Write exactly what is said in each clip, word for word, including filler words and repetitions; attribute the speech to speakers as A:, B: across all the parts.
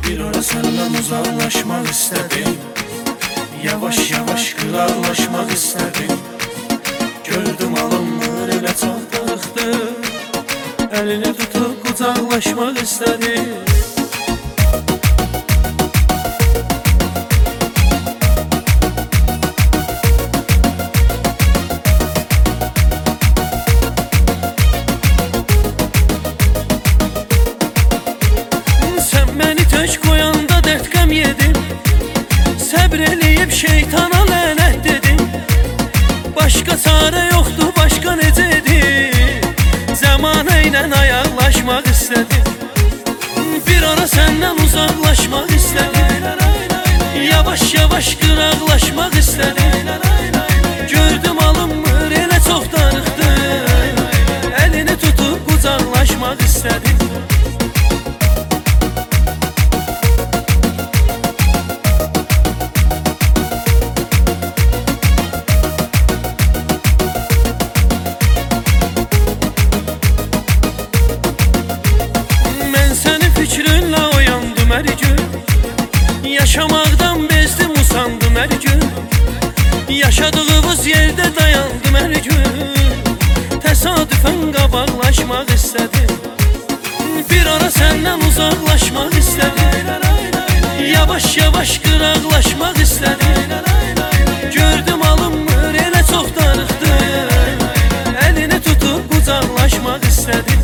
A: Bir ara senden uzaklaşmak istedim. Yavaş yavaş kırarlaşmak istedim. Gördüm alınmır elə çox darıxdı. Elini tutup kucaklaşmak istedim.
B: Koyanda dert qəm yedim. Səbr eləyib şeytana lənət dedim. Başqa çarə yoxdur, başqa necə edim. Zəmanə ilə ayaqlaşmaq istədim. Bir ara səndən uzaqlaşmaq istədim. Yavaş yavaş qıraqlaşmaq istədim. Gördüm alınmır, elə çox darıxdı. Əlini tutub qucaqlaşmaq istədim. Yaşamaqdan bezdim, usandım hər gün. Yaşadığımız yerdə dayandım hər gün. Təsadüfən qabaqlaşmaq istədim. Bir ara səndən uzaqlaşmaq istədim. Yavaş yavaş qıraqlaşmaq istədim. Gördüm alınmır, elə çox darıxdı. Əlini tutub qucaqlaşmaq istədim.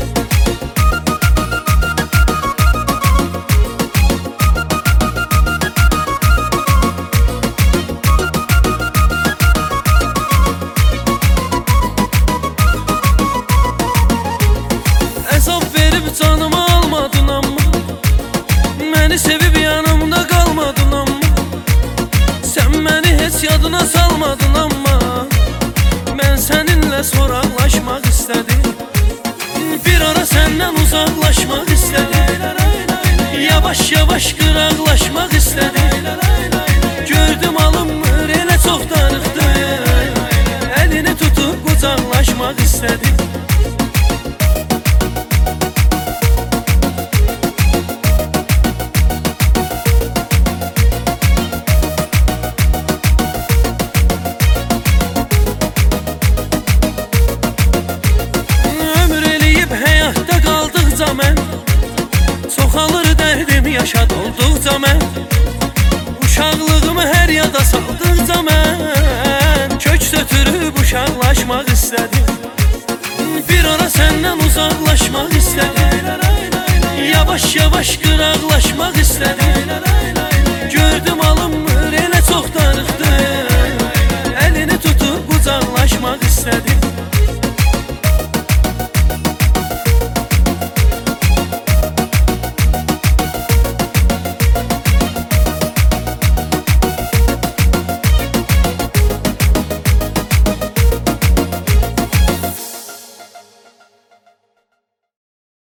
B: Canımı almadın amma, məni sevib yanımda qalmadın amma. Sən məni heç yadına salmadın amma. Mən səninlə soraqlaşmaq istədim. Bir ara səndən uzaqlaşmaq istədim. Yavaş yavaş qıraqlaşmaq istədim. Gördüm alınmır, elə çox darıxdı. Əlini tutub qucaqlaşmaq istədim. Mən çoxalır dərdim yaşad olduqca mən. Uşaqlığımı hər yada saldıqca mən. Köks ötürüb uşaqlaşmaq istədim. Bir ara səndən uzaqlaşmaq istədim. Yavaş yavaş qıraqlaşmaq istədim.